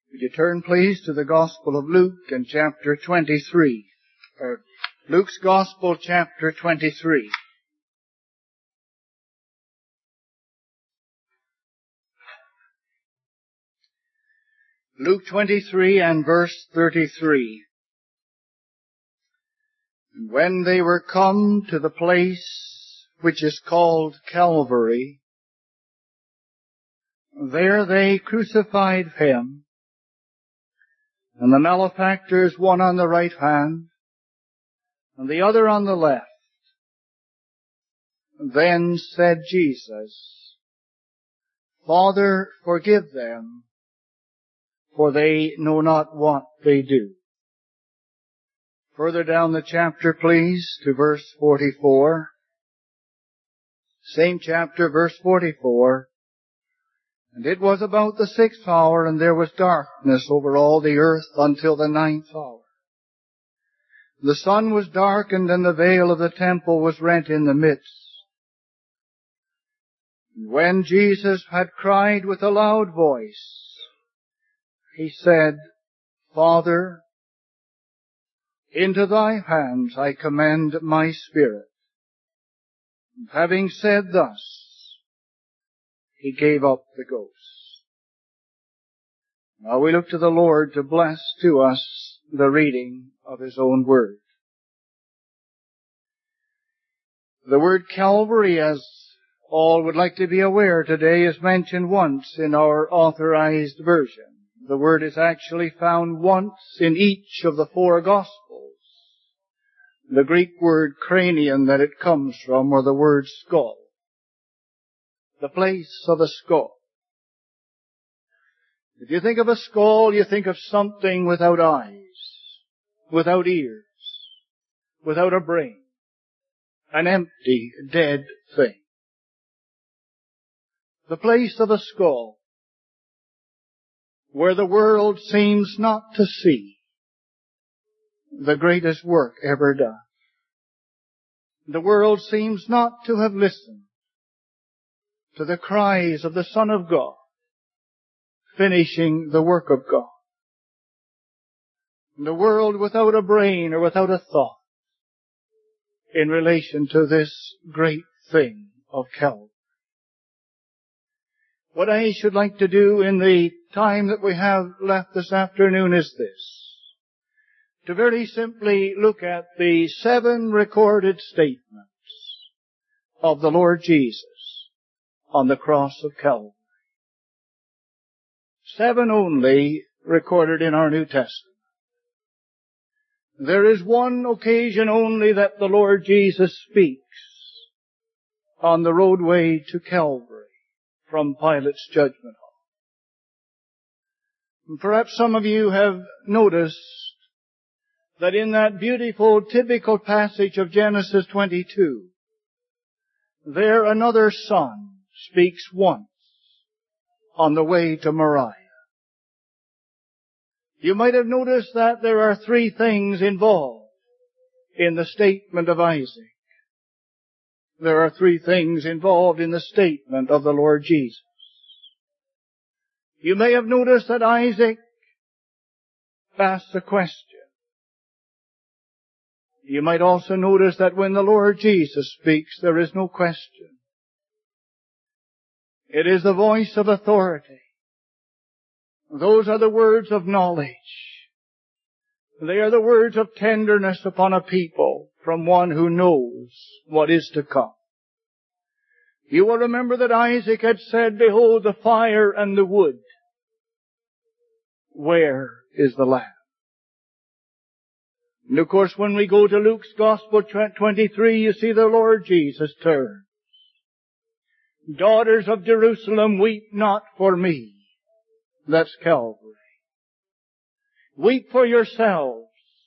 Would you turn, please, to the Gospel of Luke and chapter 23. Luke's Gospel, chapter 23. Luke 23 and verse 33. And when they were come to the place which is called Calvary, there they crucified him, and the malefactors, one on the right hand, and the other on the left. Then said Jesus, Father, forgive them, for they know not what they do. Further down the chapter, please, to verse 44. Same chapter, verse 44. And it was about the 6th hour, and there was darkness over all the earth until the 9th hour. The sun was darkened, and the veil of the temple was rent in the midst. And when Jesus had cried with a loud voice, he said, Father, into thy hands I commend my spirit. And having said thus, he gave up the ghost. Now we look to the Lord to bless to us the reading of His own word. The word Calvary, as all would like to be aware today, is mentioned once in our authorized version. The word is actually found once in each of the 4 Gospels. The Greek word cranion that it comes from, or the word skull. The place of a skull. If you think of a skull, you think of something without eyes, without ears, without a brain. An empty, dead thing. The place of a skull, where the world seems not to see the greatest work ever done. The world seems not to have listened to the cries of the Son of God, finishing the work of God. The world without a brain or without a thought in relation to this great thing of Calvary. What I should like to do in the time that we have left this afternoon is this. To very simply look at the 7 recorded statements of the Lord Jesus on the cross of Calvary. 7 only recorded in our New Testament. There is one occasion only that the Lord Jesus speaks on the roadway to Calvary from Pilate's judgment hall. And perhaps some of you have noticed that in that beautiful, typical passage of Genesis 22, there another son speaks once on the way to Moriah. You might have noticed that there are 3 things involved in the statement of Isaac. There are 3 things involved in the statement of the Lord Jesus. You may have noticed that Isaac asks a question. You might also notice that when the Lord Jesus speaks, there is no question. It is the voice of authority. Those are the words of knowledge. They are the words of tenderness upon a people from one who knows what is to come. You will remember that Isaac had said, Behold the fire and the wood. Where is the lamb? And of course, when we go to Luke's Gospel 23, you see the Lord Jesus turns. Daughters of Jerusalem, weep not for me. That's Calvary. Weep for yourselves.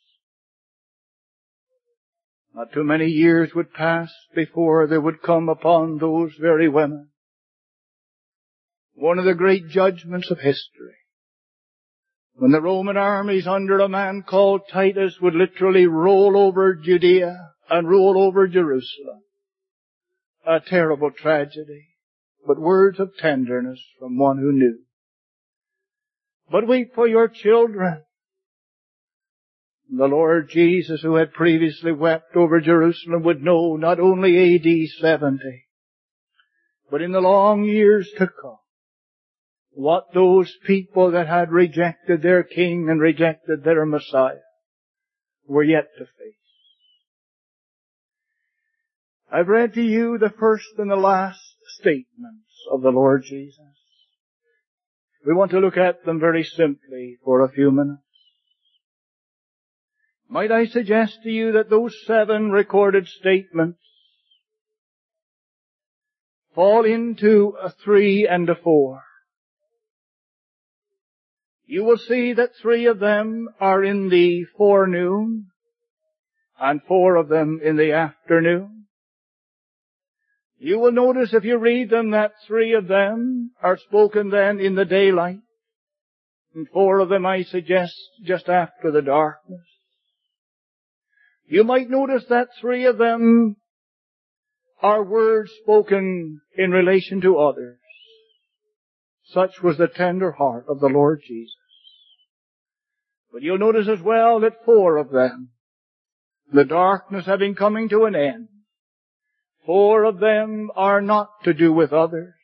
Not too many years would pass before there would come upon those very women one of the great judgments of history. When the Roman armies under a man called Titus would literally roll over Judea and roll over Jerusalem. A terrible tragedy, but words of tenderness from one who knew. but weep for your children. The Lord Jesus, who had previously wept over Jerusalem, would know not only AD 70, but in the long years to come, what those people that had rejected their King and rejected their Messiah were yet to face. I've read to you the first and the last statements of the Lord Jesus. We want to look at them very simply for a few minutes. Might I suggest to you that those 7 recorded statements fall into a 3 and a 4. You will see that 3 of them are in the forenoon and 4 of them in the afternoon. You will notice if you read them that 3 of them are spoken then in the daylight, and 4 of them, I suggest, just after the darkness. You might notice that 3 of them are words spoken in relation to others. Such was the tender heart of the Lord Jesus. But you'll notice as well that 4 of them, the darkness having coming to an end, 4 of them are not to do with others.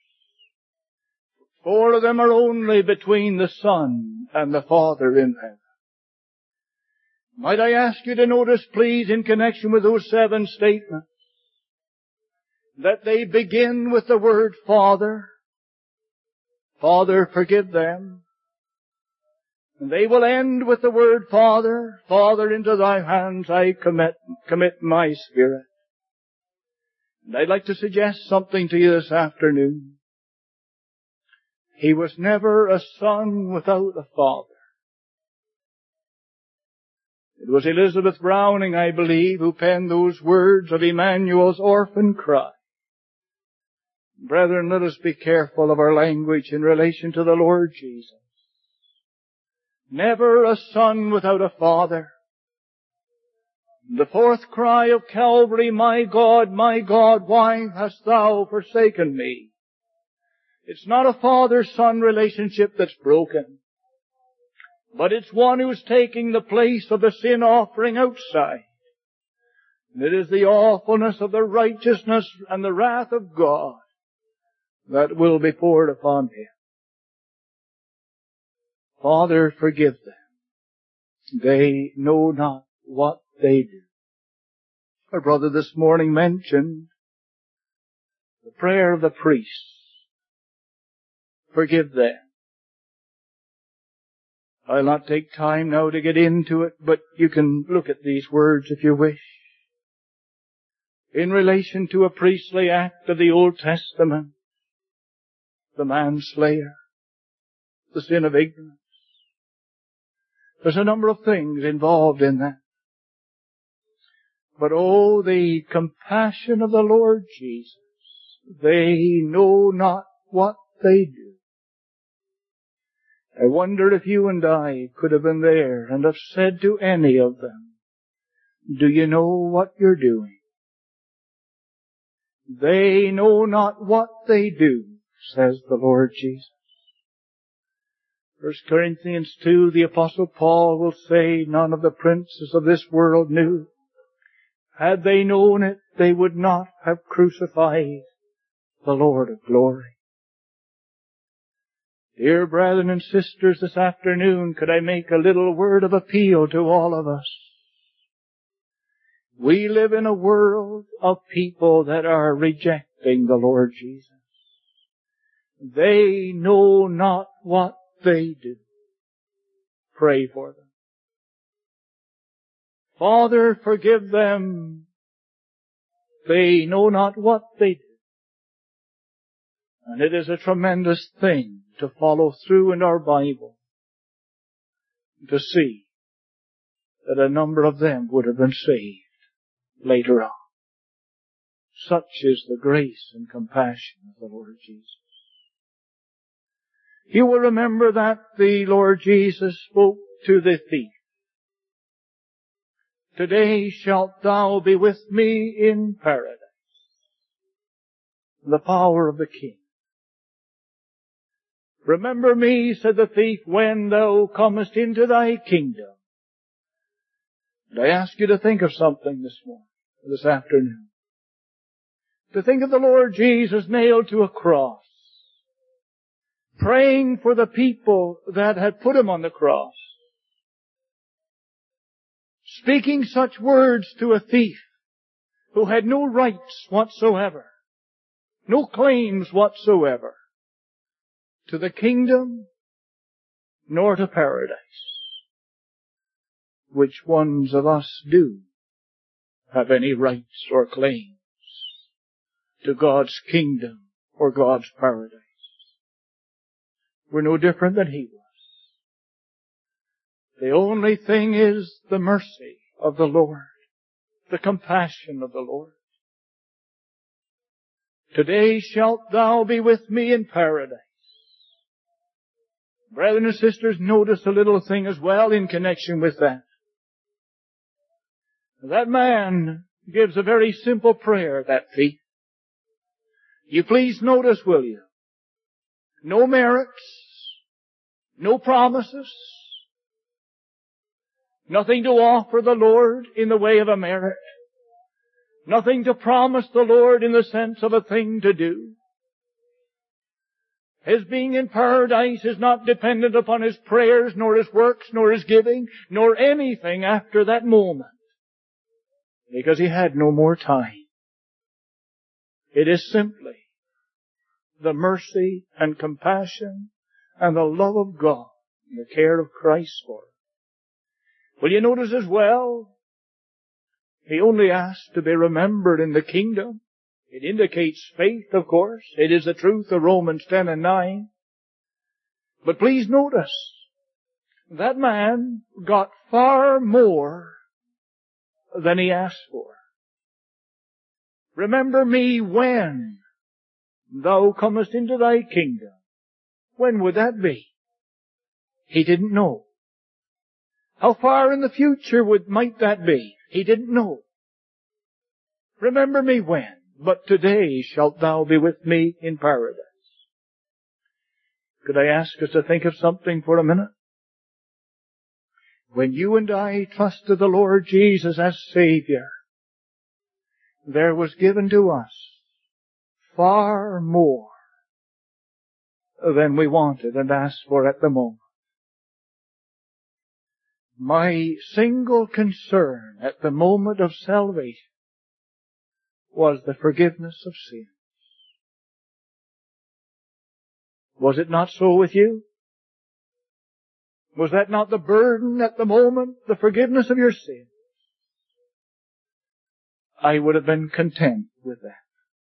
4 of them are only between the Son and the Father in heaven. Might I ask you to notice, please, in connection with those 7 statements, that they begin with the word Father. Father, forgive them. And they will end with the word Father. Father, into thy hands I commit my spirit. And I'd like to suggest something to you this afternoon. He was never a son without a father. It was Elizabeth Browning, I believe, who penned those words of Emmanuel's orphan cry. Brethren, let us be careful of our language in relation to the Lord Jesus. Never a son without a father. The 4th cry of Calvary, my God, why hast thou forsaken me? It's not a father-son relationship that's broken, but it's one who's taking the place of the sin offering outside. And it is the awfulness of the righteousness and the wrath of God that will be poured upon him. Father, forgive them. They know not what they do. Our brother this morning mentioned the prayer of the priests. Forgive them. I'll not take time now to get into it, but you can look at these words if you wish. In relation to a priestly act of the Old Testament, the manslayer, the sin of ignorance. There's a number of things involved in that. But oh, the compassion of the Lord Jesus. They know not what they do. I wonder if you and I could have been there and have said to any of them, do you know what you're doing? They know not what they do, says the Lord Jesus. 1 Corinthians 2, the Apostle Paul will say, none of the princes of this world knew. Had they known it, they would not have crucified the Lord of glory. Dear brethren and sisters, this afternoon, could I make a little word of appeal to all of us? We live in a world of people that are rejecting the Lord Jesus. They know not what they do. Pray for them. Father, forgive them. They know not what they do. And it is a tremendous thing to follow through in our Bible to see that a number of them would have been saved later on. Such is the grace and compassion of the Lord Jesus. You will remember that the Lord Jesus spoke to the thief. Today shalt thou be with me in paradise. The power of the King. Remember me, said the thief, when thou comest into thy kingdom. And I ask you to think of something this morning, this afternoon. To think of the Lord Jesus nailed to a cross, praying for the people that had put Him on the cross, speaking such words to a thief who had no rights whatsoever, no claims whatsoever to the kingdom nor to paradise. Which ones of us do have any rights or claims to God's kingdom or God's paradise? We're no different than He was. The only thing is the mercy of the Lord, the compassion of the Lord. Today shalt thou be with me in paradise. Brethren and sisters, notice a little thing as well in connection with that. That man gives a very simple prayer, that thief. You please notice, will you? No merits, no promises, nothing to offer the Lord in the way of a merit, nothing to promise the Lord in the sense of a thing to do. His being in paradise is not dependent upon his prayers, nor his works, nor his giving, nor anything after that moment, because he had no more time. It is simply the mercy and compassion and the love of God and the care of Christ for him. Will you notice as well, he only asked to be remembered in the kingdom. It indicates faith, of course. It is the truth of Romans 10 and 9. But please notice, that man got far more than he asked for. Remember me when thou comest into thy kingdom. When would that be? He didn't know. How far in the future might that be? He didn't know. Remember me when? But today shalt thou be with me in paradise. Could I ask us to think of something for a minute? When you and I trusted the Lord Jesus as Savior, there was given to us far more than we wanted and asked for at the moment. My single concern at the moment of salvation was the forgiveness of sins. Was it not so with you? Was that not the burden at the moment, the forgiveness of your sins? I would have been content with that.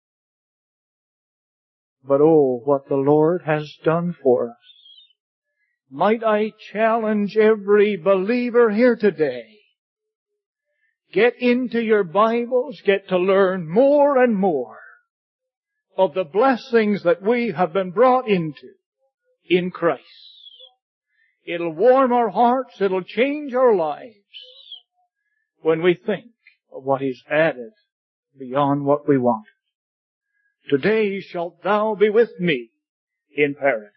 But oh, what the Lord has done for us. Might I challenge every believer here today, get into your Bibles, get to learn more and more of the blessings that we have been brought into in Christ. It'll warm our hearts, it'll change our lives when we think of what He's added beyond what we wanted. Today shalt thou be with me in paradise.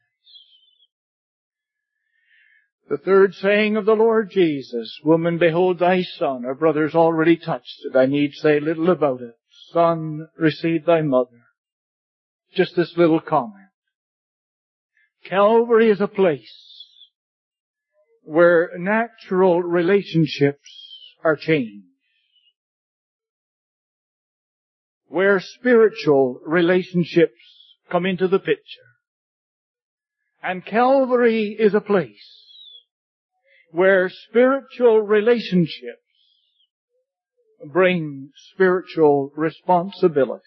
The third saying of the Lord Jesus, woman, behold thy son. Our brother's already touched it. I need say little about it. Son, receive thy mother. Just this little comment. Calvary is a place where natural relationships are changed, where spiritual relationships come into the picture. And Calvary is a place where spiritual relationships bring spiritual responsibilities.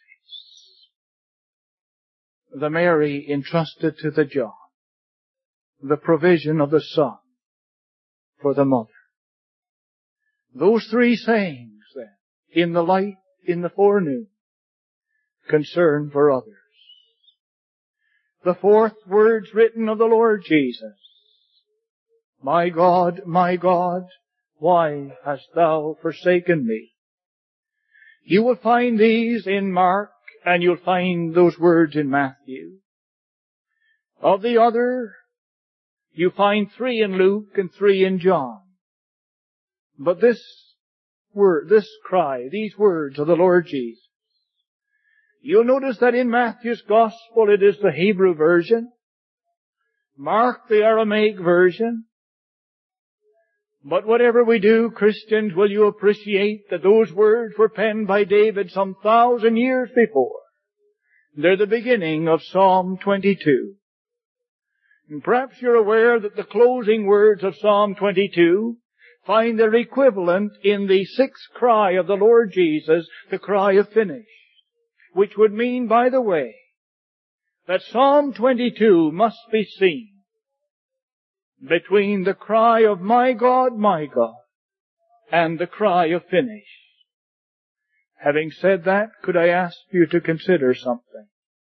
The Mary entrusted to the John the provision of the Son for the mother. Those three sayings then, in the light, in the forenoon, concern for others. The fourth words written of the Lord Jesus, my God, why hast thou forsaken me? You will find these in Mark, and you'll find those words in Matthew. Of the other, you find 3 in Luke and 3 in John. But this word, this cry, these words of the Lord Jesus, you'll notice that in Matthew's Gospel it is the Hebrew version, Mark the Aramaic version. But whatever we do, Christians, will you appreciate that those words were penned by David some 1,000 years before? They're the beginning of Psalm 22. And perhaps you're aware that the closing words of Psalm 22 find their equivalent in the 6th cry of the Lord Jesus, the cry of finished, which would mean, by the way, that Psalm 22 must be seen between the cry of my God, and the cry of finish. Having said that, could I ask you to consider something?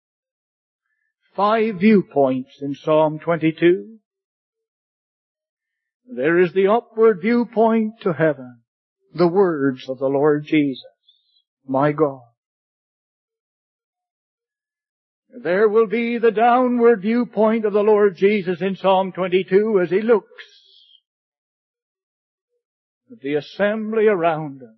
5 viewpoints in Psalm 22. There is the upward viewpoint to heaven, the words of the Lord Jesus, my God. There will be the downward viewpoint of the Lord Jesus in Psalm 22 as He looks at the assembly around Him.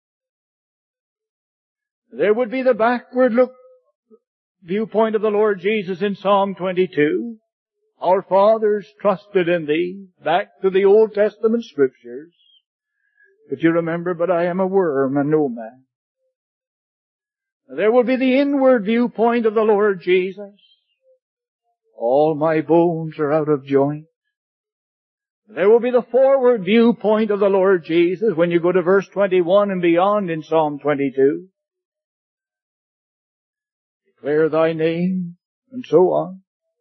There would be the backward viewpoint of the Lord Jesus in Psalm 22. Our fathers trusted in Thee, back to the Old Testament Scriptures. But you remember, but I am a worm and no man. There will be the inward viewpoint of the Lord Jesus. All my bones are out of joint. There will be the forward viewpoint of the Lord Jesus when you go to verse 21 and beyond in Psalm 22. Declare Thy name, and so on.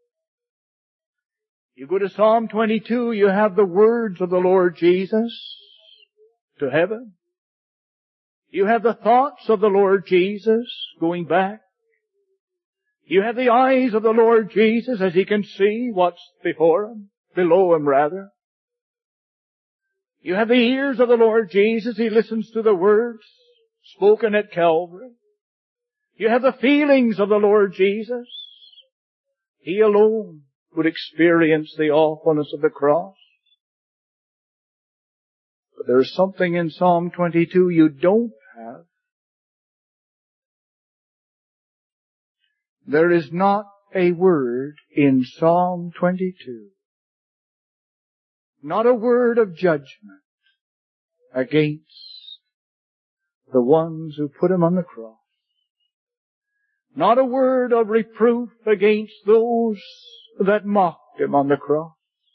You go to Psalm 22, you have the words of the Lord Jesus to heaven. You have the thoughts of the Lord Jesus going back. You have the eyes of the Lord Jesus as He can see what's before Him, below Him rather. You have the ears of the Lord Jesus. He listens to the words spoken at Calvary. You have the feelings of the Lord Jesus. He alone would experience the awfulness of the cross. But there's something in Psalm 22 you don't have. There is not a word in Psalm 22, not a word of judgment against the ones who put Him on the cross. Not a word of reproof against those that mocked Him on the cross.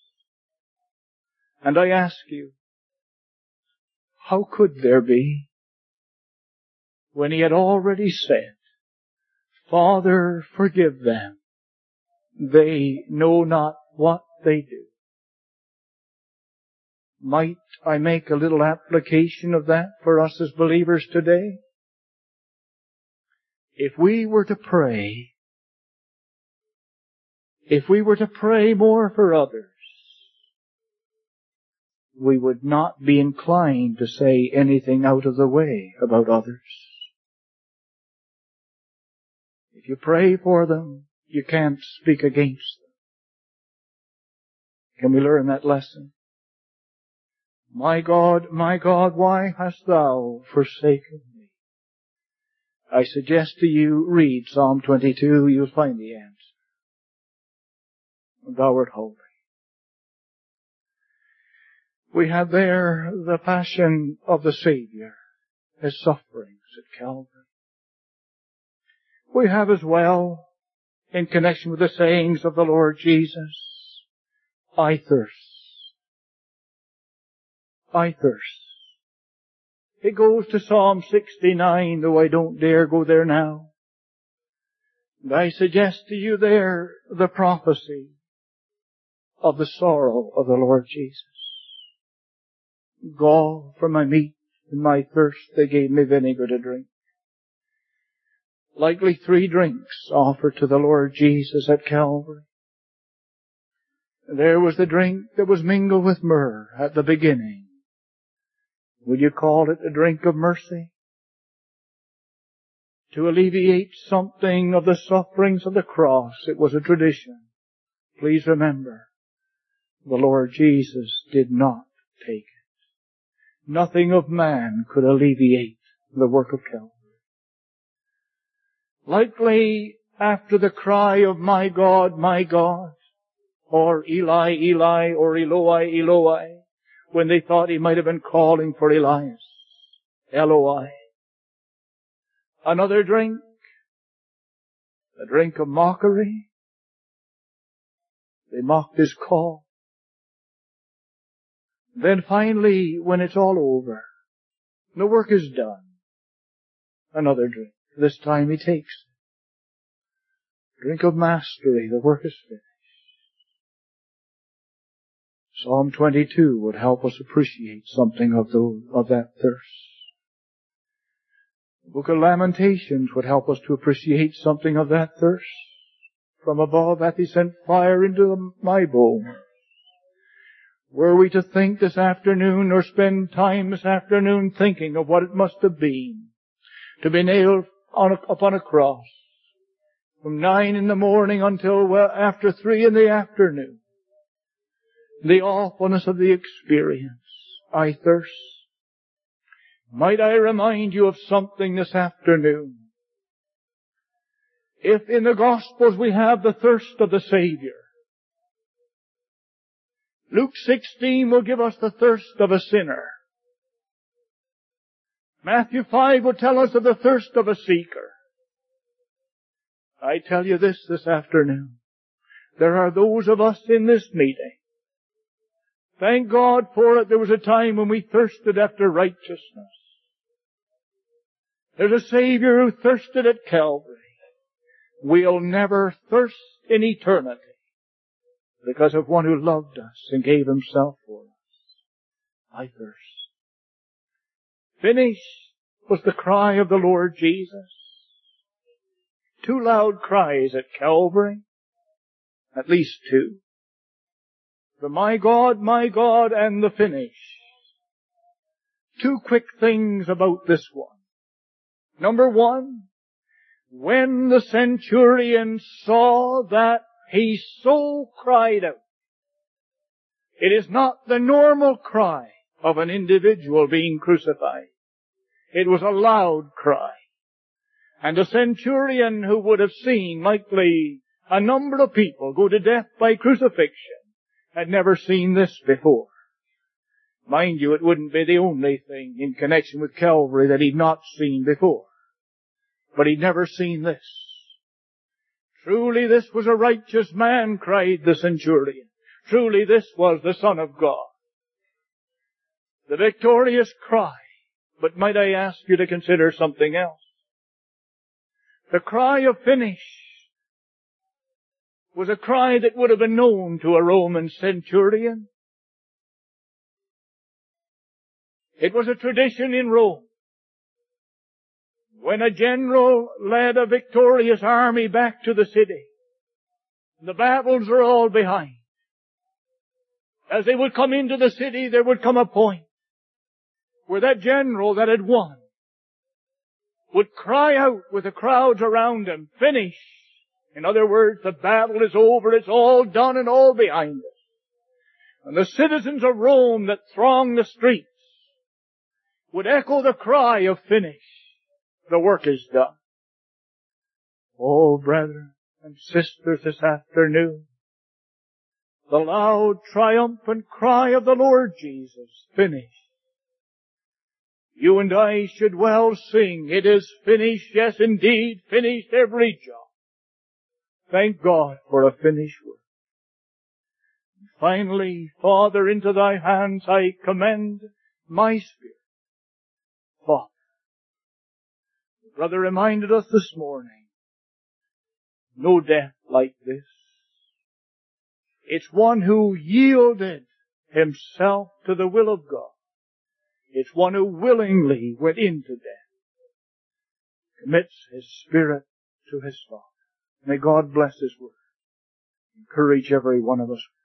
And I ask you, how could there be when He had already said, Father, forgive them. They know not what they do. Might I make a little application of that for us as believers today? If we were to pray more for others, we would not be inclined to say anything out of the way about others. If you pray for them, you can't speak against them. Can we learn that lesson? My God, why hast Thou forsaken me? I suggest to you, read Psalm 22, you'll find the answer. Thou art holy. We have there the passion of the Savior, His sufferings at Calvary. We have as well, in connection with the sayings of the Lord Jesus, I thirst. I thirst. It goes to Psalm 69, though I don't dare go there now. And I suggest to you there the prophecy of the sorrow of the Lord Jesus. Gall for my meat and my thirst they gave me vinegar to drink. Likely 3 drinks offered to the Lord Jesus at Calvary. There was the drink that was mingled with myrrh at the beginning. Will you call it a drink of mercy? To alleviate something of the sufferings of the cross, it was a tradition Please remember, the Lord Jesus did not take it. Nothing of man could alleviate the work of Calvary. Likely after the cry of my God, or Eli, Eli, or Eloi, Eloi, when they thought he might have been calling for Elias, Eloi. Another drink, a drink of mockery. They mocked his call. Then finally, when it's all over, the work is done, another drink. This time he takes it. Drink of mastery, the work is finished. Psalm 22 would help us appreciate something of that thirst. The book of Lamentations would help us to appreciate something of that thirst. From above hath he sent fire into my bones. Were we to think this afternoon, or spend time this afternoon thinking of what it must have been to be nailed upon a cross from 9 in the morning until after 3 in the afternoon, the awfulness of the experience. I thirst. Might I remind you of something this afternoon? If in the Gospels we have the thirst of the Savior, Luke 16 will give us the thirst of a sinner. Matthew 5 will tell us of the thirst of a seeker. I tell you this afternoon. There are those of us in this meeting. Thank God for it. There was a time when we thirsted after righteousness. There's a Savior who thirsted at Calvary. We'll never thirst in eternity because of one who loved us and gave himself for us. I thirst. Finished was the cry of the Lord Jesus. 2 loud cries at Calvary. At least 2. The my God, and the finish. 2 quick things about this one. Number 1, when the centurion saw that, he so cried out. It is not the normal cry of an individual being crucified. It was a loud cry. And the centurion, who would have seen likely a number of people go to death by crucifixion, had never seen this before. Mind you, it wouldn't be the only thing in connection with Calvary that he'd not seen before. But he'd never seen this. Truly this was a righteous man, cried the centurion. Truly this was the Son of God. The victorious cry. But might I ask you to consider something else? The cry of finish was a cry that would have been known to a Roman centurion. It was a tradition in Rome. When a general led a victorious army back to the city, the battles were all behind. As they would come into the city, there would come a point where that general that had won would cry out with the crowds around him, finish. In other words, the battle is over, it's all done and all behind us. And the citizens of Rome that thronged the streets would echo the cry of finish. The work is done. Oh, brethren and sisters, this afternoon, the loud, triumphant cry of the Lord Jesus, finished. You and I should well sing, it is finished, yes indeed, finished every job. Thank God for a finished work. And finally, Father, into thy hands I commend my spirit. Father, the brother reminded us this morning, no death like this. It's one who yielded himself to the will of God. It's one who willingly went into death, commits his spirit to his Father. May God bless his word. Encourage every one of us.